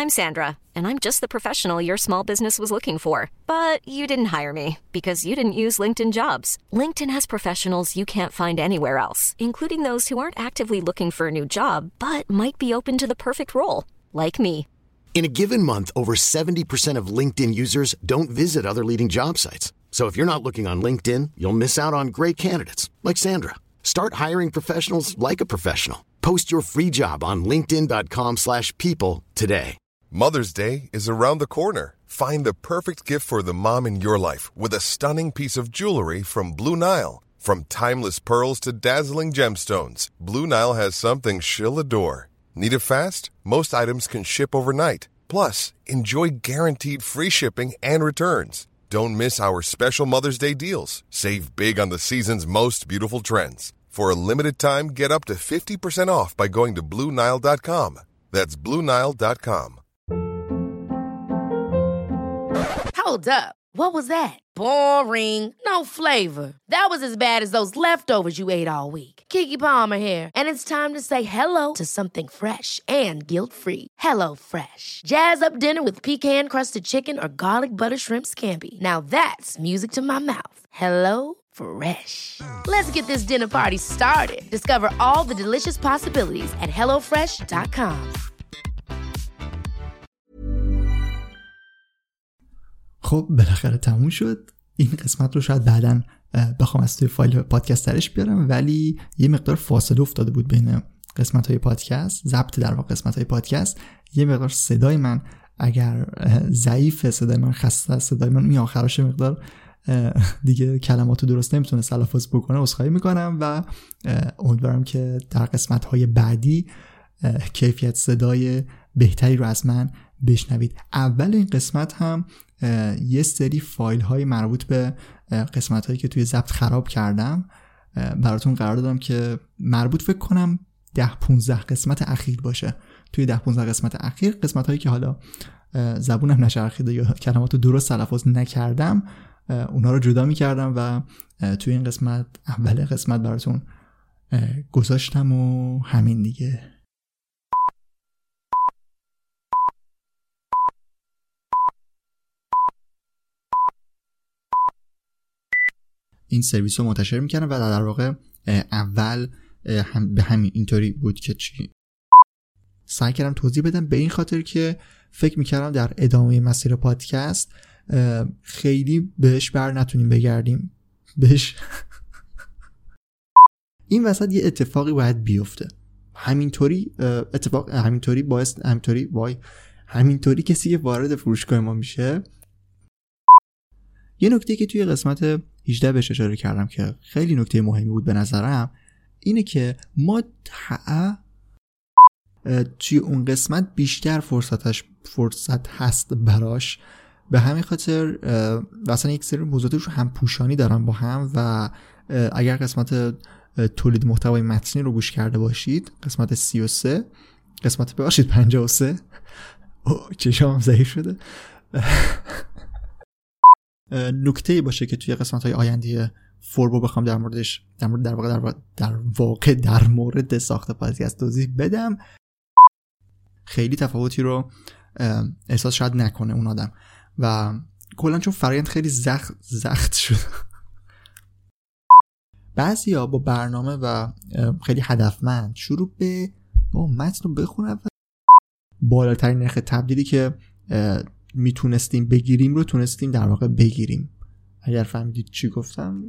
I'm Sandra, and I'm just the professional your small business was looking for. But you didn't hire me because you didn't use LinkedIn Jobs. LinkedIn has professionals you can't find anywhere else, including those who aren't actively looking for a new job, but might be open to the perfect role, like me. In a given month, over 70% of LinkedIn users don't visit other leading job sites. So if you're not looking on LinkedIn, you'll miss out on great candidates like Sandra. Start hiring professionals like a professional. Post your free job on linkedin.com/people today. Mother's Day is around the corner. Find the perfect gift for the mom in your life with a stunning piece of jewelry from Blue Nile. From timeless pearls to dazzling gemstones, Blue Nile has something she'll adore. Need it fast? Most items can ship overnight. Plus, enjoy guaranteed free shipping and returns. Don't miss our special Mother's Day deals. Save big on the season's most beautiful trends. For a limited time, get up to 50% off by going to BlueNile.com. That's BlueNile.com. Hold up. What was that? Boring. No flavor. That was as bad as those leftovers you ate all week. Keke Palmer here, and it's time to say hello to something fresh and guilt-free. Hello Fresh. Jazz up dinner with pecan-crusted chicken or garlic butter shrimp scampi. Now that's music to my mouth. Hello Fresh. Let's get this dinner party started. Discover all the delicious possibilities at HelloFresh.com. خب بالاخره تموم شد. این قسمت رو شاید بعداً بخوام از توی فایل پادکست درش بیارم، ولی یه مقدار فاصله افتاده بود بین قسمت‌های پادکست، ضبط در واقع قسمت‌های پادکست. یه مقدار صدای من اگر ضعیف، صدای من خسته، صدای من این آخرش مقدار دیگه کلماتو درست نمیتونه تلفظ بکنه، عذرخواهی میکنم و امیدوارم که در قسمت‌های بعدی کیفیت صدای بهتری رو از من بشنوید. اول این قسمت هم یه سری فایل های مربوط به قسمت هایی که توی ضبط خراب کردم براتون قرار دادم که مربوط فکر کنم 10-15 قسمت اخیر باشه. توی 10-15 قسمت اخیر قسمت هایی که حالا زبونم نچرخیده یا کلماتو درست تلفظ نکردم اونا رو جدا می کردم و توی این قسمت اول قسمت براتون گذاشتم و همین دیگه. این سرویس رو منتشر میکنم و در واقع اول به همین اینطوری بود که سعی کردم توضیح بدم به این خاطر که فکر میکردم در ادامه مسیر پادکست خیلی بهش بر نتونیم بگردیم بهش. این وسط یه اتفاقی باید بیفته، همینطوری کسی که وارد فروشگاه ما میشه. یه نکته که توی قسمت 18 بهش اشاره کردم که خیلی نکته مهمی بود به نظرم اینه که ما توی اون قسمت بیشتر فرصت هست براش، به همین خاطر مثلا یک سری موضوعات رو هم پوشانی دارن با هم و اگر قسمت تولید محتوای متنی رو گوش کرده باشید قسمت 33 قسمت 53 چشام ضعیف شده نکته باشه که توی قسمت‌های آینده فوربو بخوام در مورد ساخت پادکست توضیح بدم، خیلی تفاوتی رو احساس شاید نکنه اون آدم و کلا چون فرآیند خیلی زخت شد. بعضیا با برنامه و خیلی هدفمند شروع به با متن رو بخونن و بالاترین نرخ تبدیلی که میتونستیم بگیریم رو تونستیم در واقع بگیریم. اگر فهمیدید چی گفتم.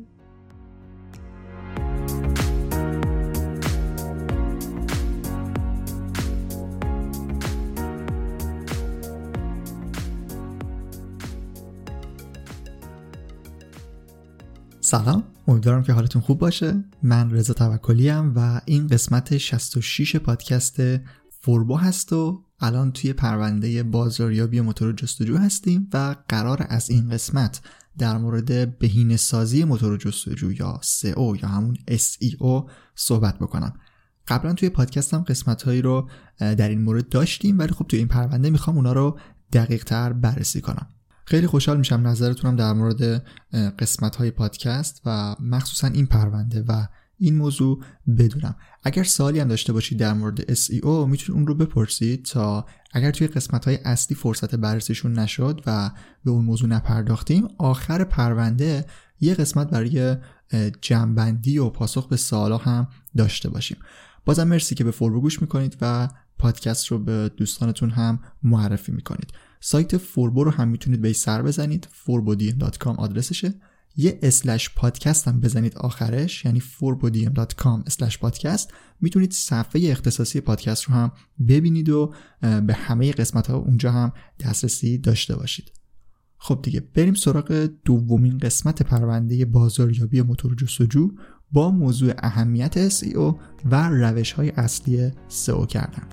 سلام، امیدوارم که حالتون خوب باشه. من رضا توکلی ام و این قسمت 66 پادکست فوربو هست و الان توی پرونده بازاریابی موتور جستجو هستیم و قرار از این قسمت در مورد بهینه‌سازی موتور جستجو یا SEO یا همون SEO صحبت بکنم. قبلا توی پادکستم قسمت‌هایی رو در این مورد داشتیم ولی خب توی این پرونده میخوام اونا رو دقیق‌تر بررسی کنم. خیلی خوشحال میشم نظرتونم در مورد قسمت‌های پادکست و مخصوصا این پرونده و این موضوع بدونم. اگر سوالی هم داشته باشید در مورد SEO میتونید اون رو بپرسید تا اگر توی قسمت‌های اصلی فرصت بررسیشون نشد و به اون موضوع نپرداختیم، آخر پرونده یه قسمت برای جمع‌بندی و پاسخ به سوالا هم داشته باشیم. بازم مرسی که به فوربو گوش میکنید و پادکست رو به دوستانتون هم معرفی میکنید. سایت فوربو رو هم میتونید به سر بزنید، forbodm.com آدرسشه. یه /podcast هم بزنید آخرش، یعنی forbodm.com/podcast. میتونید صفحه اختصاصی پادکست رو هم ببینید و به همه قسمت ها اونجا هم دسترسی داشته باشید. خب دیگه بریم سراغ دومین قسمت پرونده بازاریابی موتور جستجو با موضوع اهمیت SEO و روش‌های اصلی SEO کردن.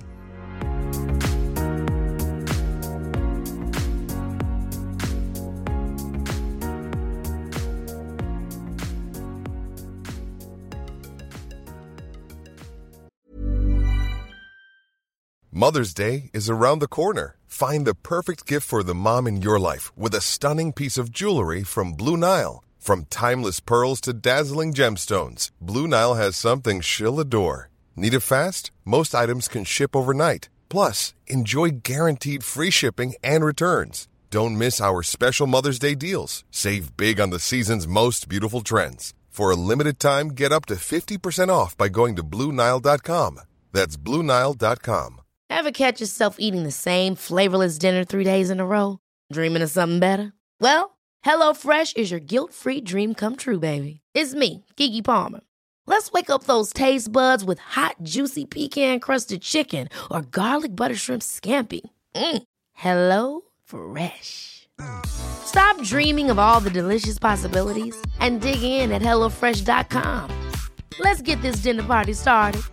Mother's Day is around the corner. Find the perfect gift for the mom in your life with a stunning piece of jewelry from Blue Nile. From timeless pearls to dazzling gemstones, Blue Nile has something she'll adore. Need it fast? Most items can ship overnight. Plus, enjoy guaranteed free shipping and returns. Don't miss our special Mother's Day deals. Save big on the season's most beautiful trends. For a limited time, get up to 50% off by going to BlueNile.com. That's BlueNile.com. Ever catch yourself eating the same flavorless dinner 3 days in a row? Dreaming of something better? Well, HelloFresh is your guilt-free dream come true, baby. It's me, Keke Palmer. Let's wake up those taste buds with hot, juicy pecan-crusted chicken or garlic butter shrimp scampi. HelloFresh. Stop dreaming of all the delicious possibilities and dig in at HelloFresh.com. Let's get this dinner party started.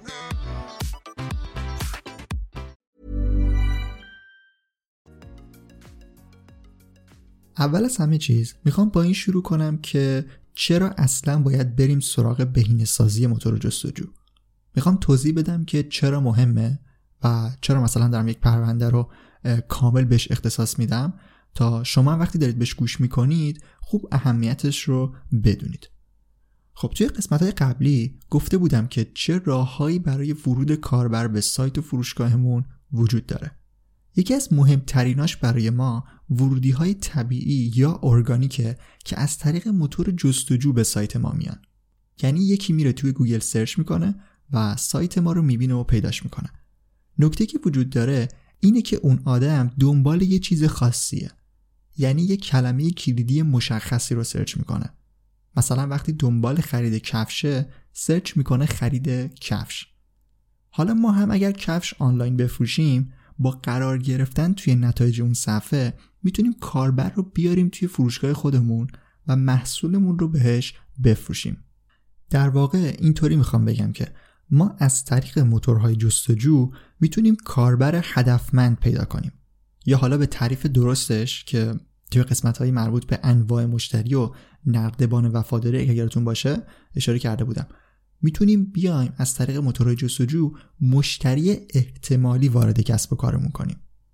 اول از همه چیز میخوام با این شروع کنم که چرا اصلا باید بریم سراغ بهینه‌سازی موتور جستجو. میخوام توضیح بدم که چرا مهمه و چرا مثلا دارم یک پرونده رو کامل بهش اختصاص میدم تا شما وقتی دارید بهش گوش میکنید خوب اهمیتش رو بدونید. خب توی قسمت‌های قبلی گفته بودم که چه راههایی برای ورود کاربر به سایت و فروشگاهمون وجود داره. یکی از مهمتریناش برای ما ورودی‌های طبیعی یا ارگانیکه که از طریق موتور جستجو به سایت ما میان. یعنی یکی میره توی گوگل سرچ میکنه و سایت ما رو میبینه و پیداش میکنه. نکته که وجود داره اینه که اون آدم دنبال یه چیز خاصیه. یعنی یه کلمه کلیدی مشخصی رو سرچ میکنه. مثلا وقتی دنبال خرید کفشه سرچ میکنه خرید کفش. حالا ما هم اگر کفش آنلاین بفروشیم با قرار گرفتن توی نتایج اون صفحه میتونیم کاربر رو بیاریم توی فروشگاه خودمون و محصولمون رو بهش بفروشیم. در واقع اینطوری میخوام بگم که ما از طریق موتورهای جستجو میتونیم کاربر هدفمند پیدا کنیم. یا حالا به تعریف درستش که توی قسمت‌های مربوط به انواع مشتری و نردبان وفاداری اگه یادتون باشه اشاره کرده بودم، میتونیم بیایم از طریق موتورهای جستجو مشتری احتمالی وارد کسب و کارمون کنیم.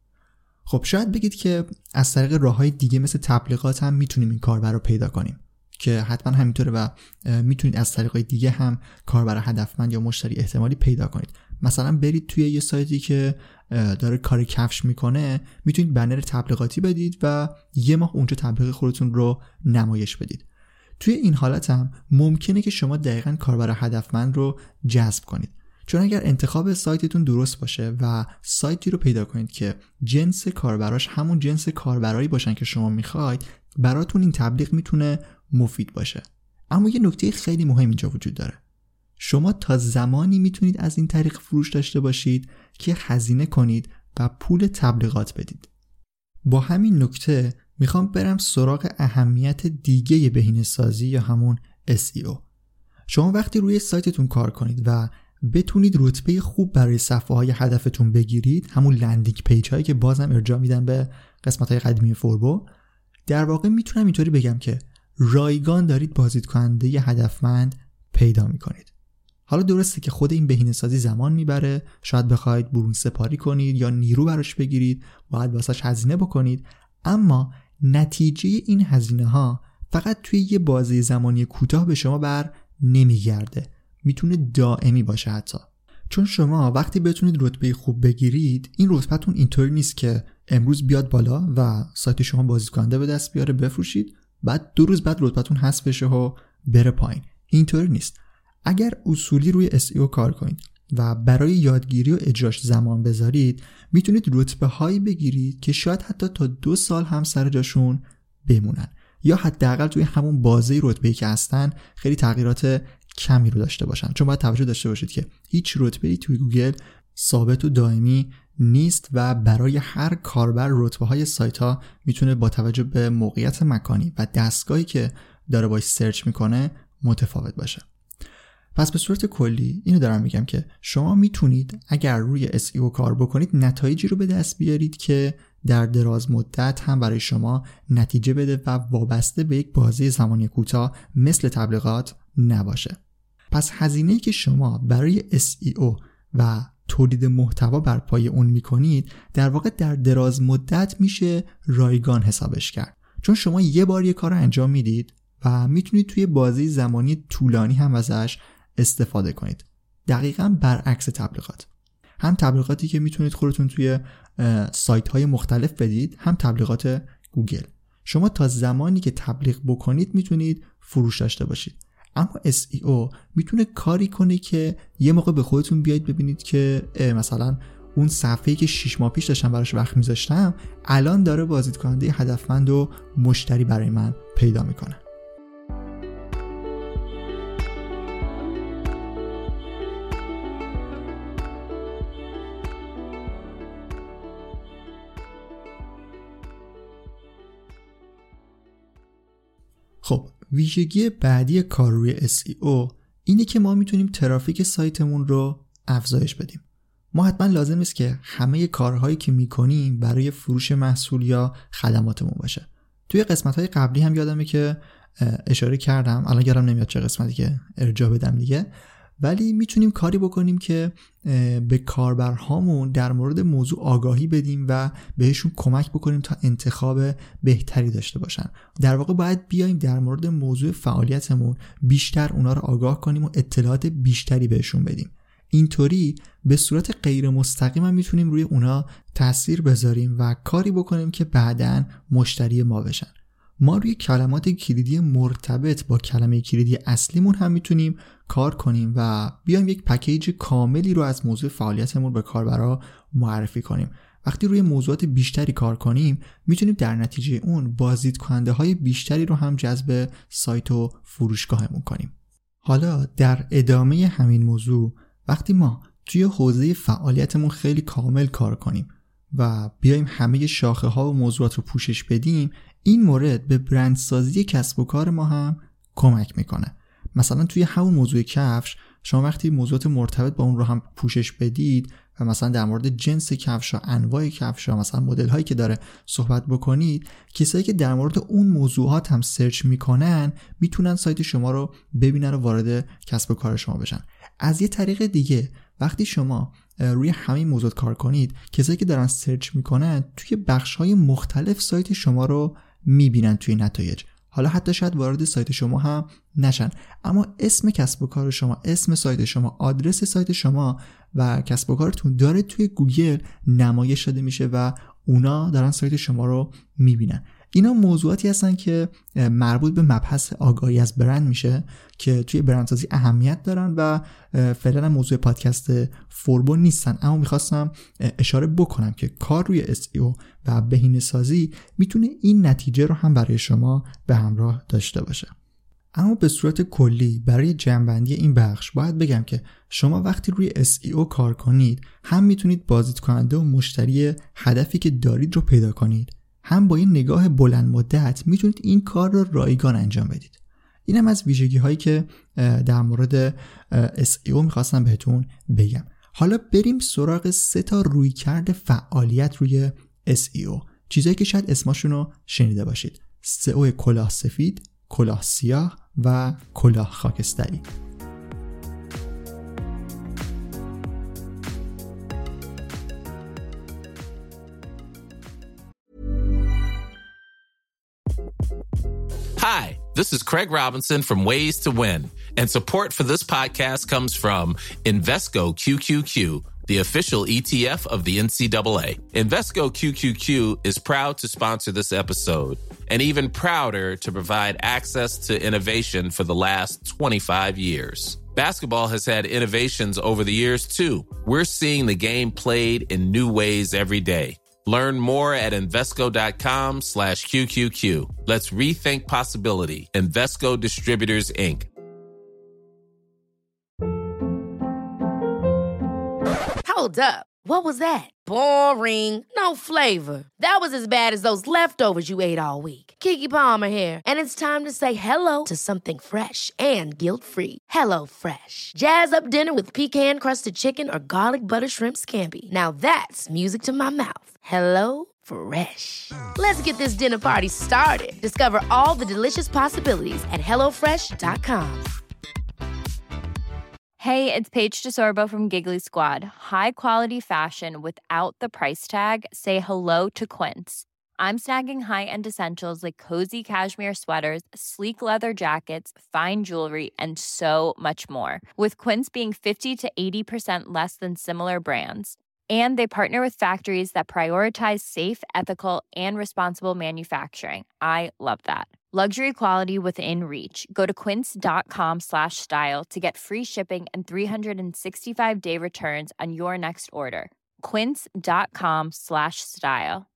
خب شاید بگید که از طریق راه‌های دیگه مثل تبلیغات هم میتونیم این کاربر رو پیدا کنیم که حتما همینطوره و میتونید از طریق دیگه هم کاربر هدفمند یا مشتری احتمالی پیدا کنید. مثلا برید توی یه سایتی که داره کار کفش میکنه، میتونید بنر تبلیغاتی بدید و یه ماه اونجا تبلیغ خودتون رو نمایش بدید. توی این حالت هم ممکنه که شما دقیقاً کاربر هدفمند رو جذب کنید. چون اگر انتخاب سایتتون درست باشه و سایتی رو پیدا کنید که جنس کاربراش همون جنس کاربرایی باشن که شما میخواید، براتون این تبلیغ میتونه مفید باشه. اما یه نکته خیلی مهم اینجا وجود داره. شما تا زمانی میتونید از این طریق فروش داشته باشید که هزینه کنید و پول تبلیغات بدید. با همین نکته میخوام برم سراغ اهمیت دیگه بهینه‌سازی یا همون SEO. شما وقتی روی سایتتون کار کنید و بتونید رتبه خوب برای صفحه های هدفتون بگیرید، همون لندینگ پیج هایی که بازم ارجاع میدن به قسمت های قدیمی فوربو، در واقع میتونم اینطوری بگم که رایگان دارید بازدیدکننده هدفمند پیدا میکنید. حالا درسته که خود این بهینه‌سازی زمان میبره، شاید بخواید برون سپاری کنید یا نیرو براش بگیرید، باید واسش هزینه بکنید، اما نتیجه این هزینه ها فقط توی یه بازه زمانی کوتاه به شما بر نمیگرده، میتونه دائمی باشه حتی. چون شما وقتی بتونید رتبه خوب بگیرید، این رتبهتون اینطوری نیست که امروز بیاد بالا و سایت شما بازدیدکننده به دست بیاره بفروشید، بعد 2 روز بعد رتبهتون حذف بشه و بره پایین. اینطوری نیست. اگر اصولی روی SEO کار کنید و برای یادگیری و اجراش زمان بذارید، میتونید رتبه هایی بگیرید که شاید حتی تا 2 سال هم سر جاشون بمونن، یا حداقل توی همون بازه رتبه‌ای که هستن خیلی تغییرات کمی رو داشته باشن. چون باید توجه داشته باشید که هیچ رتبه‌ای توی گوگل ثابت و دائمی نیست و برای هر کاربر رتبه‌های سایت‌ها میتونه با توجه به موقعیت مکانی و دستگاهی که داره باش سرچ میکنه متفاوت باشه. پس به صورت کلی اینو دارم میگم که شما میتونید اگر روی SEO کار بکنید نتایجی رو به دست بیارید که در دراز مدت هم برای شما نتیجه بده و وابسته به یک بازه زمانی کوتاه مثل تبلیغات نباشه. پس هزینه‌ای که شما برای SEO و تولید محتوا بر پای اون میکنید در واقع در دراز مدت میشه رایگان حسابش کرد، چون شما یه بار یه کار رو انجام میدید و میتونید توی بازه زمانی طولانی هم ازش استفاده کنید. دقیقاً برعکس تبلیغات. هم تبلیغاتی که میتونید خودتون توی سایت های مختلف بدید، هم تبلیغات گوگل. شما تا زمانی که تبلیغ بکنید میتونید فروش داشته باشید. اما SEO میتونه کاری کنه که یه موقع به خودتون بیاید ببینید که مثلا اون صفحه‌ای که 6 ماه پیش داشتم براش وقت میذاشتم الان داره بازدیدکننده هدفمند و مشتری برای من پیدا میکنه. خب ویژگی بعدی کار روی SEO اینه که ما میتونیم ترافیک سایتمون رو افزایش بدیم. ما حتما لازم است که همه کارهایی که میکنیم برای فروش محصول یا خدماتمون باشه. توی قسمت‌های قبلی هم یادمه که اشاره کردم، الان یادم نمیاد چه قسمتی که ارجاع بدم دیگه، ولی میتونیم کاری بکنیم که به کاربرهامون در مورد موضوع آگاهی بدیم و بهشون کمک بکنیم تا انتخاب بهتری داشته باشن. در واقع باید بیایم در مورد موضوع فعالیتمون بیشتر اونا رو آگاه کنیم و اطلاعات بیشتری بهشون بدیم. اینطوری به صورت غیر مستقیم هم میتونیم روی اونا تأثیر بذاریم و کاری بکنیم که بعداً مشتری ما بشن. ما روی کلمات کلیدی مرتبط با کلمه کلیدی اصلیمون هم میتونیم کار کنیم و بیایم یک پکیج کاملی رو از موضوع فعالیتمون به کاربرا معرفی کنیم. وقتی روی موضوعات بیشتری کار کنیم میتونیم در نتیجه اون بازدیدکننده های بیشتری رو هم جذب سایت و فروشگاهمون کنیم. حالا در ادامه همین موضوع وقتی ما توی حوزه فعالیتمون خیلی کامل کار کنیم و بیایم همه شاخه ها و موضوعات رو پوشش بدیم، این مورد به برندسازی کسب و کار ما هم کمک میکنه. مثلا توی همون موضوع کفش شما وقتی موضوعات مرتبط با اون رو هم پوشش بدید و مثلا در مورد جنس کفش ها، انواع کفش ها، مثلا مدل هایی که داره صحبت بکنید، کسایی که در مورد اون موضوعات هم سرچ میکنن میتونن سایت شما رو ببینن و وارد کسب و کار شما بشن. از یه طریق دیگه وقتی شما روی همین موضوعات کار کنید، کسایی که دارن سرچ میکنن توی بخش‌های مختلف سایت شما رو میبینن توی نتایج. حالا حتی شاید وارد سایت شما هم نشن، اما اسم کسب و کار شما، اسم سایت شما، آدرس سایت شما و کسب و کارتون داره توی گوگل نمایش داده میشه و اونا دارن سایت شما رو میبینن. اینا موضوعاتی هستن که مربوط به مبحث آگاهی از برند میشه که توی برندسازی اهمیت دارن و فعلا موضوع پادکست فوربو نیستن، اما میخواستم اشاره بکنم که کار روی SEO و بهینه‌سازی میتونه این نتیجه رو هم برای شما به همراه داشته باشه. اما به صورت کلی برای جمع‌بندی این بخش باید بگم که شما وقتی روی SEO کار کنید هم میتونید بازدیدکننده و مشتری هدفی که دارید رو پیدا کنید، هم با این نگاه بلند مدت میتونید این کار رو رایگان انجام بدید. اینم از ویژگی هایی که در مورد SEO میخواستم بهتون بگم. حالا بریم سراغ 3 رویکرد فعالیت روی SEO، چیزایی که شاید اسمشون رو شنیده باشید: SEO کلاه سفید، کلاه سیاه و کلاه خاکستری. Hi, this is Craig Robinson from Ways to Win, and support for this podcast comes from Invesco QQQ, the official ETF of the NCAA. Invesco QQQ is proud to sponsor this episode, and even prouder to provide access to innovation for the last 25 years. Basketball has had innovations over the years, too. We're seeing the game played in new ways every day. Learn more at Invesco.com/QQQ. Let's rethink possibility. Invesco Distributors, Inc. Hold up. What was that? Boring. No flavor. That was as bad as those leftovers you ate all week. Keke Palmer here, and it's time to say hello to something fresh and guilt-free. Hello Fresh. Jazz up dinner with pecan-crusted chicken or garlic butter shrimp scampi. Now that's music to my mouth. Hello Fresh. Let's get this dinner party started. Discover all the delicious possibilities at HelloFresh.com. Hey, it's Paige DeSorbo from Giggly Squad. High quality fashion without the price tag. Say hello to Quince. I'm snagging high-end essentials like cozy cashmere sweaters, sleek leather jackets, fine jewelry, and so much more. With Quince being 50 to 80% less than similar brands. And they partner with factories that prioritize safe, ethical, and responsible manufacturing. I love that. Luxury quality within reach. Go to quince.com/style to get free shipping and 365-day returns on your next order. quince.com/style.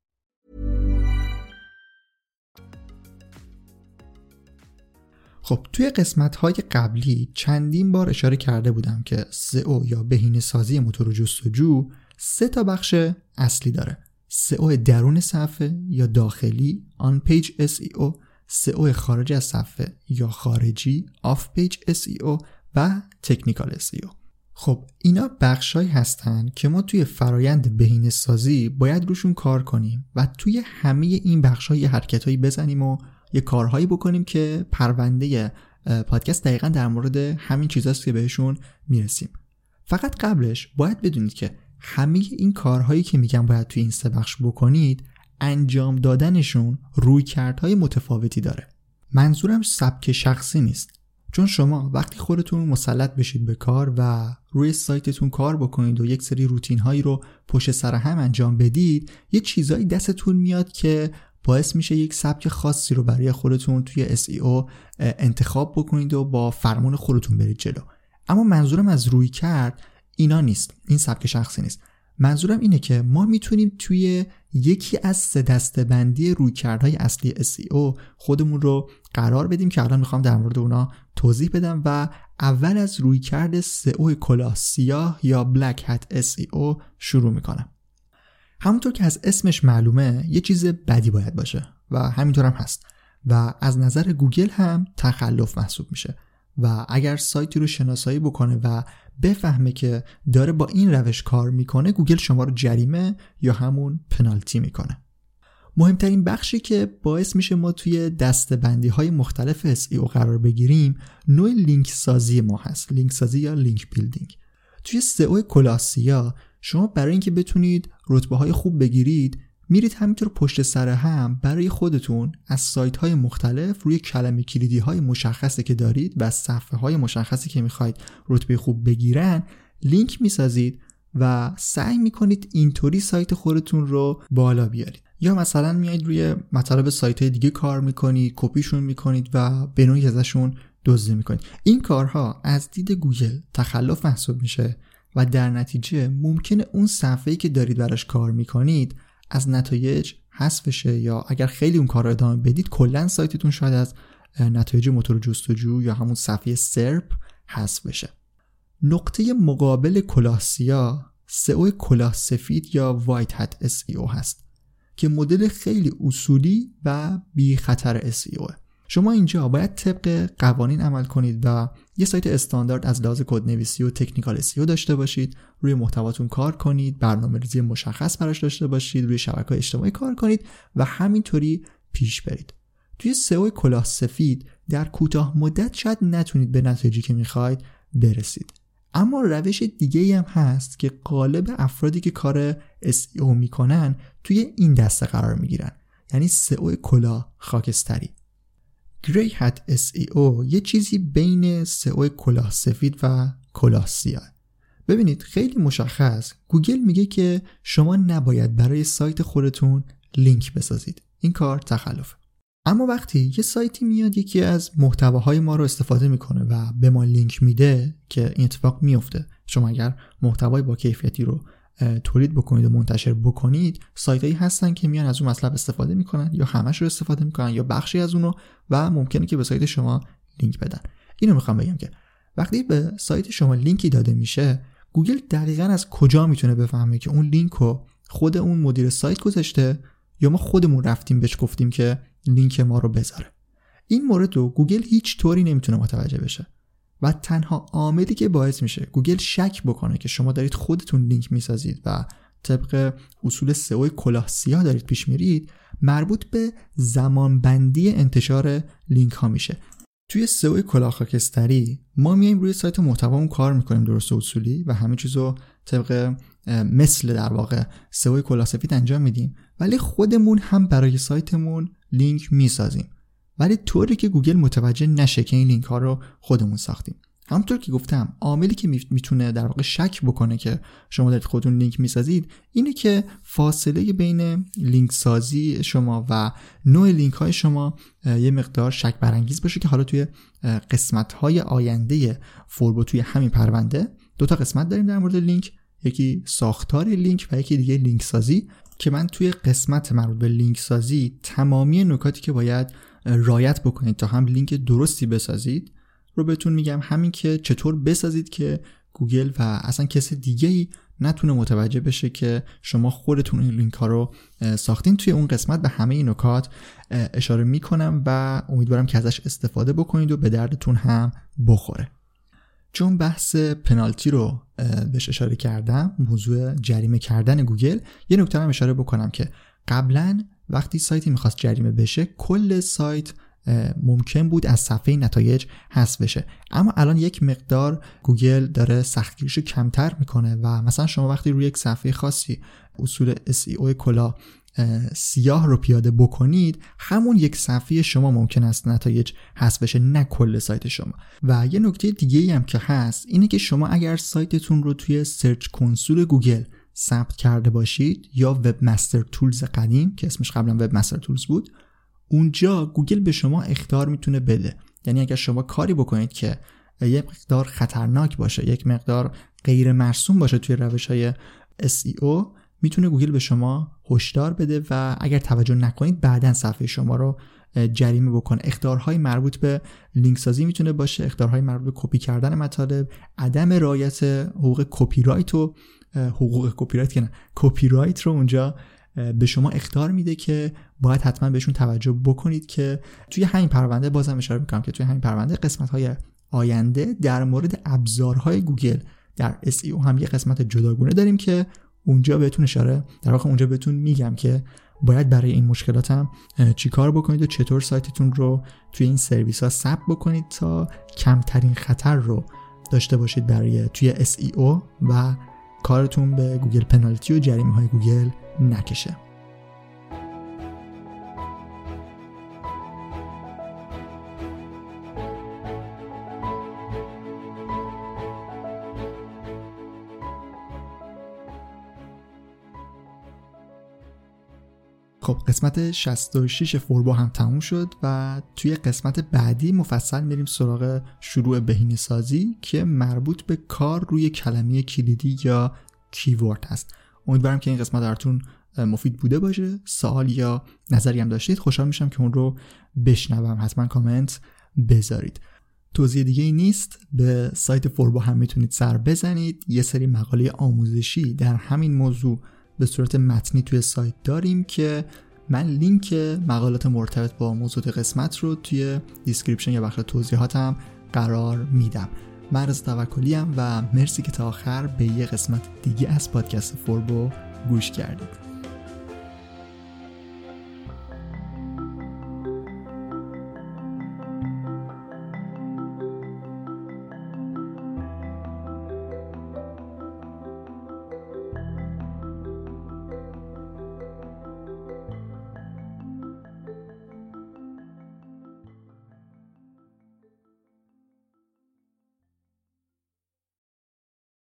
خب توی قسمت‌های قبلی چندین بار اشاره کرده بودم که SEO یا بهینه‌سازی موتور جستجو 3 تا بخش اصلی داره. SEO درون صفحه یا داخلی on page SEO، SEO خارج از صفحه یا خارجی off page SEO و تکنیکال SEO. خب اینا بخشایی هستن که ما توی فرایند بهینه‌سازی باید روشون کار کنیم و توی همه این بخش‌ها یه حرکتایی بزنیم و یه کارهایی بکنیم که پرونده پادکست دقیقاً در مورد همین چیزاست که بهشون میرسیم. فقط قبلش باید بدونید که همه این کارهایی که میگم باید توی این 3 بخش بکنید، انجام دادنشون رویکردهای متفاوتی داره. منظورم سبک شخصی نیست، چون شما وقتی خودتون مسلط بشید به کار و روی سایتتون کار بکنید و یک سری روتین هایی رو پشت سر هم انجام بدید، یه چیزایی دستتون میاد که باعث میشه یک سبک خاصی رو برای خودتون توی SEO انتخاب بکنید و با فرمان خودتون برید جلو. اما منظورم از رویکرد اینا نیست، این سبک شخصی نیست. منظورم اینه که ما میتونیم توی یکی از 3 دسته‌بندی رویکردهای اصلی SEO خودمون رو قرار بدیم که الان میخوام در مورد اونا توضیح بدم و اول از رویکرد SEO کلاه سیاه یا Black Hat SEO شروع میکنم. همونطور که از اسمش معلومه یه چیز بدی باید باشه و همینطور هم هست و از نظر گوگل هم تخلف محسوب میشه و اگر سایتی رو شناسایی بکنه و بفهمه که داره با این روش کار میکنه، گوگل شما رو جریمه یا همون پنالتی میکنه. مهمترین بخشی که باعث میشه ما توی دسته‌بندی های مختلف SEO قرار بگیریم نوع لینک سازی ما هست، لینک سازی یا لینک بیلدینگ. توی SEO کلاه سیاه شما برای اینکه بتونید رتبه های خوب بگیرید میرید همینطور پشت سر هم برای خودتون از سایت های مختلف روی کلمه کلیدی های مشخصی که دارید و صفحه های مشخصی که میخواید رتبه خوب بگیرن لینک میسازید و سعی میکنید اینطوری سایت خودتون رو بالا بیارید. یا مثلا میایید روی مطالب سایت های دیگه کار میکنید، کپیشون میکنید و به نوعی ازشون دزدی میکنید. این کارها از دید گوگل تخلف محسوب میشه و در نتیجه ممکنه اون صفحه‌ای که دارید براش کار میکنید از نتایج حذف بشه یا اگر خیلی اون کار رو ادامه بدید کلاً سایتتون شاید از نتایج موتور جستجو یا همون صفحه سرپ حذف بشه. نقطه مقابل کلاه سیاه SEO کلاه سفید یا وایت هت SEO هست که مدل خیلی اصولی و بی خطر SEO. شما اینجا باید طبق قوانین عمل کنید و یه سایت استاندارد از لحاظ کدنویسی و تکنیکال SEO داشته باشید، روی محتواتون کار کنید، برنامه‌ریزی مشخص براش داشته باشید، روی شبکه‌های اجتماعی کار کنید و همینطوری پیش برید. توی SEO کلاه سفید در کوتاه مدت شاید نتونید به نتیجه‌ای که می‌خواید برسید. اما روش دیگه‌ای هم هست که غالب افرادی که کار SEO میکنن توی این دسته قرار میگیرن. یعنی SEO کلاه خاکستری. گری هت SEO یه چیزی بین SEO کلاه سفید و کلاه سیاه. ببینید خیلی مشخص گوگل میگه که شما نباید برای سایت خودتون لینک بسازید. این کار تخلفه. اما وقتی یه سایتی میاد یکی از محتواهای ما رو استفاده میکنه و به ما لینک میده که این اتفاق میفته، شما اگر محتوای با کیفیتی رو تولید بکنید و منتشر بکنید، سایتایی هستن که میان از اون مطلب استفاده میکنن یا همش رو استفاده میکنن یا بخشی از اونو و ممکنه که به سایت شما لینک بدن. اینو میخوام بگم که وقتی به سایت شما لینکی داده میشه، گوگل دقیقاً از کجا میتونه بفهمه که اون لینک رو خود اون مدیر سایت گذاشته یا ما خودمون رفتیم بهش گفتیم که لینک ما رو بذاره. این مورد رو گوگل هیچ طوری نمیتونه متوجه بشه و تنها عاملی که باعث میشه گوگل شک بکنه که شما دارید خودتون لینک میسازید و طبق اصول SEO کلاه سیاه دارید پیش میرید، مربوط به زمانبندی انتشار لینک ها میشه. توی SEO کلاه خاکستری ما میایم روی سایت محتوامون کار میکنیم درست اصولی و همه چیزو طبق مثل در واقع SEO کلاه سفید انجام میدیم، ولی خودمون هم برای سایتمون لینک میسازیم، ولی طوری که گوگل متوجه نشه که این لینک ها رو خودمون ساختیم. همونطور که گفتم عاملی که میتونه در واقع شک بکنه که شما دارید خودتون لینک میسازید اینه که فاصله بین لینک سازی شما و نوع لینک های شما یه مقدار شک برانگیز باشه که حالا توی قسمت های آینده فوربو توی همین پرونده 2 تا قسمت داریم در مورد لینک، یکی ساختار لینک و یکی دیگه لینک سازی، که من توی قسمت مربوط به لینک سازی تمامی نکاتی که باید رعایت بکنید تا هم لینک درستی بسازید رو بهتون میگم، همین که چطور بسازید که گوگل و اصلا کسی دیگه‌ای نتونه متوجه بشه که شما خودتون این لینک ها رو ساختین. توی اون قسمت به همه این نکات اشاره میکنم و امیدوارم که ازش استفاده بکنید و به دردتون هم بخوره. چون بحث پنالتی رو بهش اشاره کردم، موضوع جریمه کردن گوگل، یه نکته هم اشاره بکنم که قبلا وقتی سایتی میخواست جریمه بشه کل سایت ممکن بود از صفحه نتایج حذف بشه، اما الان یک مقدار گوگل داره سختگیریشو کمتر میکنه و مثلا شما وقتی روی یک صفحه خاصی اصول SEO کلاه سیاه رو پیاده بکنید، همون یک صفحه شما ممکن است نتایج حذف بشه، نه کل سایت شما. و یه نکته دیگه‌ای هم که هست اینه که شما اگر سایتتون رو توی سرچ کنسول گوگل ثبت کرده باشید یا وب مستر تولز قدیم که اسمش قبلا وب مستر تولز بود، اونجا گوگل به شما اخطار میتونه بده. یعنی اگر شما کاری بکنید که یک مقدار خطرناک باشه، یک مقدار غیر مرسوم باشه توی روش‌های SEO، میتونه گوگل به شما هشدار بده و اگر توجه نکنید بعداً صفحه شما رو جریمه بکنه. اخطارهای مربوط به لینک سازی میتونه باشه، اخطارهای مربوط به کپی کردن مطالب، عدم رعایت حقوق کپی رایت و کپی رایت رو اونجا به شما اخطار میده که باید حتما بهشون توجه بکنید. که توی همین پرونده بازم اشاره میکنم که توی همین پرونده قسمت‌های آینده در مورد ابزارهای گوگل در SEO هم یه قسمت جداگونه داریم که اونجا بهتون اونجا بهتون میگم که باید برای این مشکلات هم چی کار بکنید و چطور سایتتون رو توی این سرویس ها ثبت بکنید تا کمترین خطر رو داشته باشید برای توی SEO و کارتون به گوگل پنالتی و جریمه های گوگل نکشه. خب قسمت 66 فوربو هم تموم شد و توی قسمت بعدی مفصل میریم سراغ شروع بهینه‌سازی که مربوط به کار روی کلمه کلیدی یا کیورد هست. امیدوارم که این قسمت براتون مفید بوده باشه. سوال یا نظری هم داشتید خوشحال میشم که اون رو بشنوم، حتما کامنت بذارید. توضیح دیگه ای نیست، به سایت فوربو هم میتونید سر بزنید. یه سری مقاله آموزشی در همین موضوع به صورت متنی توی سایت داریم که من لینک مقالات مرتبط با موضوع قسمت رو توی دیسکریپشن یا بخش توضیحاتم قرار میدم. من رضا توکلی ام و مرسی که تا آخر به یه قسمت دیگه از پادکست فوربو گوش کردید.